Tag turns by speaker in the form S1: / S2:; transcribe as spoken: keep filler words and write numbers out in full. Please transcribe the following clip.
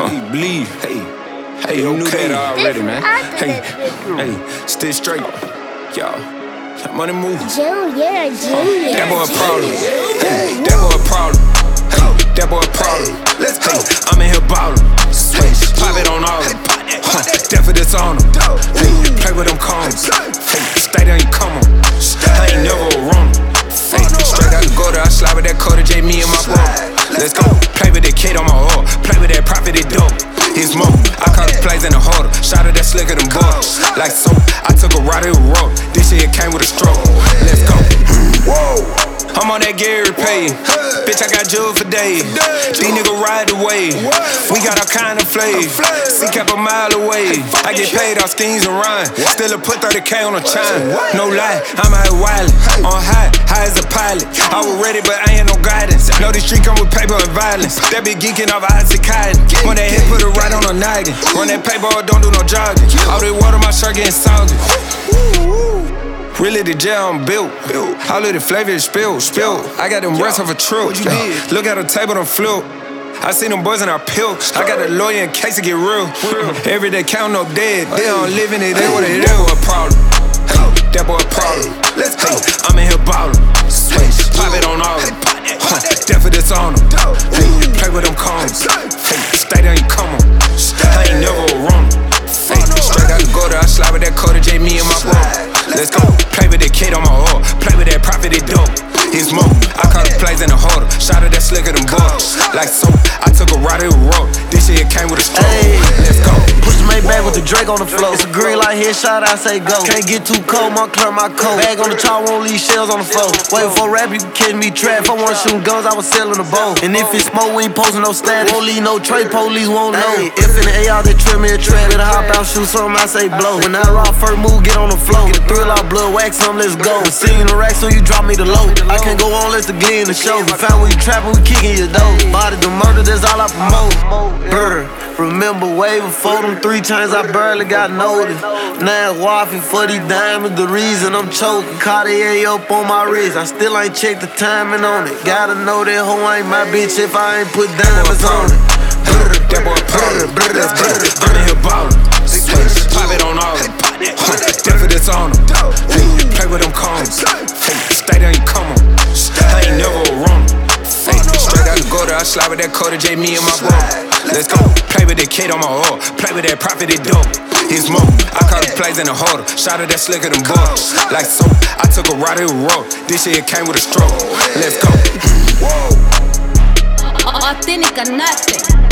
S1: Huh. Bleed. Hey, hey, you knew that already, man. Hey, hey, stay straight, y'all. Money move.
S2: Junior, Junior.
S1: That boy a problem. Hey, that boy a problem. Hey, that boy a problem. Let's go. I'm in here ballin'. Switch, pop it on all of them. Huh, death for this on them. Hey, play with them cones. Hey, stay there and come on. I ain't never a runner. Hey, straight out the gutter, I slide with that Cody J, me and my bro. Let's go. Play with that kid on my oil. Play with that profit, it dope. It's more. I caught the plays in the harder. Shot at that slicker than butters. Like soap, I took a ride, it was rough. This shit came with a stroke. Let's go. Whoa. I'm on that Gary Pay. Bitch, I got jewelry for days. These niggas ride the wave. We got all kind of flavor. C kept a mile away. I get paid off schemes and run. Still a put thirty K on a chime. No lie, I'm out wildin'. On high, high as a pilot. I was ready, but I ain't no guidance. Know this street come with paper and violence. That be geeking off Isaac Cotton. When that hit, put it right on a noggin. Run that paper, don't do no jogging. All this water, my shirt getting soggy. Really the jail I'm built. All of the flavor is spilled, spilled. I got them rest of a trip. Look at the table, them flip. I seen them boys in our pill. I got a lawyer in case it get real. Every day counting up dead. They don't live in it, they what it is. That boy a problem. Hey, that boy a problem. Let's go. I'm in here ballin'. Switch, pop it on all of them. Huh, death for this on them. Hey, play with them cones. Hey, stay there and come on. I ain't never a runner. Hey, straight out the gutter, I slide with that Cody J, me and my bro. Let's go. Play with that kid on my oil. Play with that profit, it dope. It's more. I caught the plays in the harder. Shot at that slicker than butters. Like soap, I took a ride, it was rough. This shit came with a stroke. Let's go.
S3: Push the Maybach with the Drake on the floor. It's a green light headshot, I say go. Can't get too cold, my clear my coat. Bag on the chart, won't leave shells on the floor. Wait for rap, you can catch me trap. If I want shooting guns, I was selling the bow. And if it's smoke, we ain't posting no status. Won't leave no tray, police won't know. If in the A R, they trim me a trap. Better hop out, shoot something, I say blow. When I rock first move, get on the floor. Get a thrill out, blood, wax some, let's go. Seen the rack, so you drop me the low. I can't go on, let's the glee in the show. We found we trapping, we kicking your dough. Body the murder, that's all I promote. Brr. Remember way before them three chains, I barely got noticed. Now it's wifey for these diamonds, the reason I'm choking. Cartier up on my wrist, I still ain't checked the timing on it. Gotta know that hoe ain't my bitch if I ain't put diamonds on it.
S1: That boy a problem. I'm in here ballin'. Switch, pop it on all of them. Huh, death for this on them. Hey, play with them cones. Hey, stay there and come on. I ain't never a runner. Hey, straight out the gutter, I slide with that Cody J, me and my bro. Let's go. Play with that kid on my oil. Play with that profit, it dope. It's more. I caught the plays in the harder. Shot at that slicker than butters. Like soap, I took a ride, it was rough. This shit came with a stroke. Let's go.
S4: Authentic or nothing.